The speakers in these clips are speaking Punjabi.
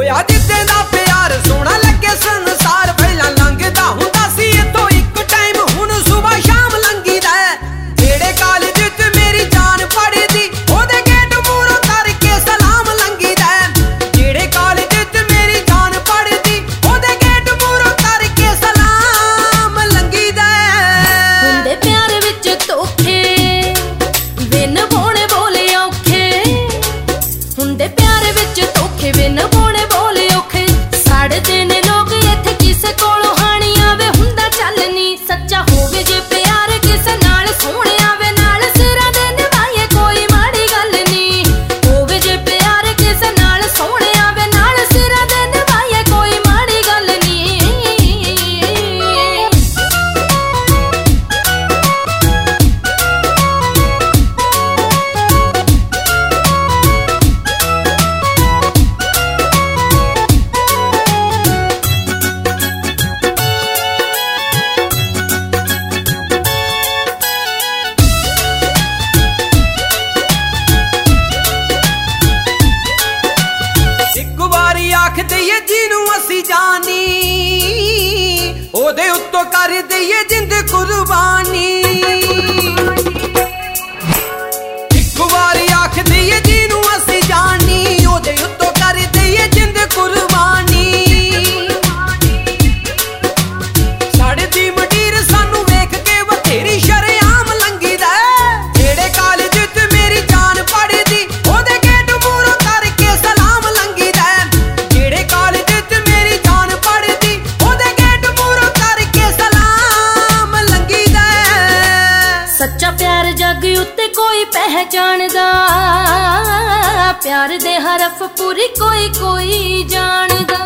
ਹੋਇਆ ਜਿੱਦੇ ਦਾ ਪਿਆਰ ਸੋਹਣਾ ਲੱਗੇ ਸੰਸਾਰ। ਪਹਿਲਾਂ ਲੰਘਦਾ ਹੁੰਦਾ ਸੀ ਇੱਥੋਂ ਇੱਕ ਟਾਈਮ, ਹੁਣ ਸੁਬਾਹ ਸ਼ਾਮ ਲੰਘੀਦਾ। ਜਿਹੜੇ ਕਾਲਜ 'ਚ ਮੇਰੀ ਜਾਨ ਪੜ੍ਹਦੀ ਉਹਦੇ ਗੇਟ ਮੂਹਰੋਂ ਕਰਕੇ ਸਲਾਮ ਲੰਘੀਦਾ। ਜਿਹੜੇ ਕਾਲਜ 'ਚ ਮੇਰੀ ਜਾਨ ਪੜ੍ਹਦੀ ਉਹਦੇ ਗੇਟ ਮੂਹਰੋਂ ਕਰਕੇ ਸਲਾਮ ਲੰਘੀਦਾ। ਹੁੰਦੇ ਪਿਆਰ ਵਿੱਚ ਧੋਖੇ ਬਿਨ ਬੋਲੇ ਬੋਲੇ ਔਖੇ, ਹੁੰਦੇ ਪਿਆਰ ਵਿੱਚ ਧੋਖੇ ਬਿਨ ਬੋਲੇ ਬੋਲੇ ਔਖੇ। ਸੜਦੇ ਨੇ ਲੋਕ ਇੱਥੇ ਕਿਸੇ ਕੋਲੋਂ ਹਾਣੀ ਆਵੇ, ਹੁੰਦਾ ਚੱਲ ਨੀ ਸੱਚਾ ਹੋਵੇ ਜੇ ਪਿਆਰ ਕਿਸੇ ਨਾਲ ਸੋਹਣਿਆ ਵੇ, ਨਾਲ ਸਿਰਾਂ ਦੇ ਨਿਭਾਈਏ ਕੋਈ ਮਾੜੀ ਗੱਲ ਨੀ। ਹੋਵੇ ਜੇ ਪਿਆਰ ਕਿਸੇ ਨਾਲ ਸੋਹਣਿਆ ਵੇ, ਨਾਲ ਸਿਰਾਂ ਦੇ ਨਿਭਾਈਏ ਕੋਈ ਮਾੜੀ ਗੱਲ ਨੀ। ਇੱਕ ਵਾਰੀ ਆਖ ਦਈਏ ਜਿਹਨੂੰ ਅਸੀਂ ਜਾਨੀ, ਉਹਦੇ ਉੱਤੋਂ ਕਰ ਦਈਏ ਜਿੰਦ ਕੁਰਬਾਨੀ। ਇੱਕ ਵਾਰੀ ਆਖ ਦਈਏ ਜਿਹਨੂੰ ਅਸੀਂ ਜਾਨੀ, ਉਹਦੇ ਉੱਤੋਂ ਕਰ ਦਈਏ ਜਿੰਦ ਕੁਰਬਾਨੀ। ਸਾਡੇ ਦੀ ਮੰਡੀਰ ਸਾਨੂੰ ਵੇਖ ਕੇ ਬਥੇਰੀ ਸ਼ਰੇਆਮ ਲੰਘੀਦਾ। ਜਿਹੜੇ ਕਾਲਜ 'ਚ ਮੇਰੀ ਜਾਨ ਪੜ੍ਹਦੀ ਉਹਦੇ ਗੇਟ ਮੂਹਰੋਂ ਕਰਕੇ ਸਲਾਮ ਲੰਘੀਦਾ। ਜਿਹੜੇ ਕਾਲਜ 'ਚ ਮੇਰੀ ਜਾਨ ਪੜ੍ਹਦੀ ਉਹਦੇ ਗੇਟ ਮੂਹਰੋਂ ਕਰਕੇ ਸਲਾਮ ਲੰਘੀਦਾ। ਸੱਚਾ ਪਿਆਰ ਜੱਗ ਉੱਤੇ ਕੋਈ ਪਹਿਚਾਣਦਾ, ਪਿਆਰ ਦੇ ਹਰਫ ਪੂਰੀ ਕੋਈ ਕੋਈ ਜਾਣਦਾ।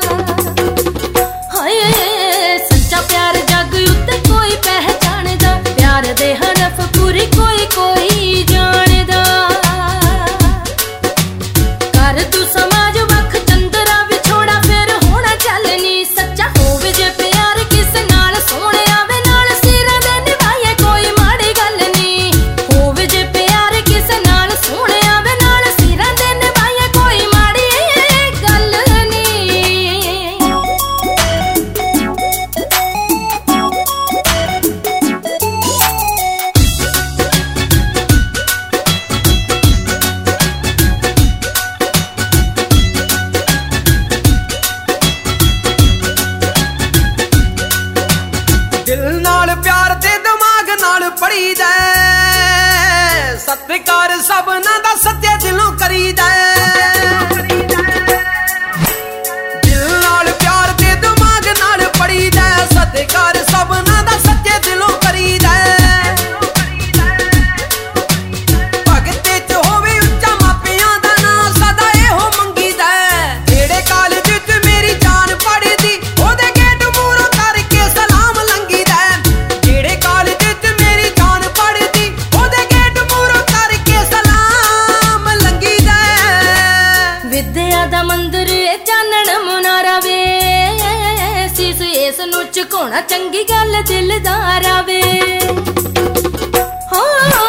ਹਾਏ ਸੱਚਾ ਪਿਆਰ ਜੱਗ ਉੱਤੇ ਕੋਈ ਪਹਿਚਾਣਦਾ, ਪਿਆਰ ਦੇ ਹਰਫ ਪੂਰੀ ਕੋਈ ਕੋਈ ਜਾਣਦਾ। ਕਰ ਤੂੰ ਸਮਾਜ ਵੱਖ ਚੰਦਰਾ ਵਿਛੋੜਾ ਫਿਰ ਹੋਣਾ ਚੱਲ ਨੀ ਸੱਚਾ ਹੋਵੇ ਜੇ ਪਿਆਰ ਕਿਸੇ ਨਾਲ ਸੋਹਣਿਆ ਵੇ, ਨਾਲ ਸਿਰਾਂ ਦੇ ਨਿਭਾਈਏ ਕੋਈ ਮਾੜੀ ਗੱਲ ਨੀ। ਹੋਵੇ ਜੇ ਪਿਆਰ ਕਿਸੇ ਨਾਲ ਸੋਹਣਿਆ ਵੇ, ਨਾਲ ਸਿਰਾਂ ਦੇ ਨਿਭਾਈਏ ਕੋਈ ਮਾੜੀ ਗੱਲ ਨੀ। ਦਿਲ ਨਾਲ ਪਿਆਰ ਤੇ ਦਿਮਾਗ ਨਾਲ ਪੜੀਦਾ। ਸਤਿਕਾਰ ਸਭਨਾਂ ਦਾ ਸੱਚੇ ਦਿਲੋਂ ਕਰੀਦਾ। ਦਿਲ ਨਾਲ ਪਿਆਰ ਤੇ ਦਿਮਾਗ ਨਾਲ ਪੜੀਦਾ। ਸਤਿਕਾਰ ਸਭਨਾਂ ਦਾ ਸੱਚੇ ਦਿਲੋਂ ਕਰੀਦਾ। ਭਗਤੇ 'ਚ ਹੋਵੇ ਉੱਚਾ ਮਾਪਿਆਂ ਦਾ ਨਾਂ ਸਦਾ ਇਹੋ ਮੰਗੀਦਾ। ਜਿਹੜੇ ਕਾਲਜ 'ਚ ਮੇਰੀ ਜਾਨ ਪੜ੍ਹਦੀ ਉਹਦੇ ਗੇਟ ਮੂਹਰੋਂ ਕਰਕੇ ਸਲਾਮ ਲੰਘੀਦਾ। ਜਿਹੜੇ ਕਾਲਜ 'ਚ ਮੇਰੀ ਜਾਨ ਪੜ੍ਹਦੀ ਉਹਦੇ ਗੇਟ ਮੂਹਰੋਂ ਕਰਕੇ ਸਲਾਮ ਲੰਘੀਦਾ। ਵਿਦਿਆ ਦਾ ਮੰਦਰ ਏ ਚਾਨਣ ਮੁਨਾਰਾ ਵੇ, ਸੀਸ ਇਸ ਨੂੰ ਝੁਕਾਉਣਾ ਚੰਗੀ ਗੱਲ ਦਿਲਦਾਰਾ ਵੇ। ਹਾਂ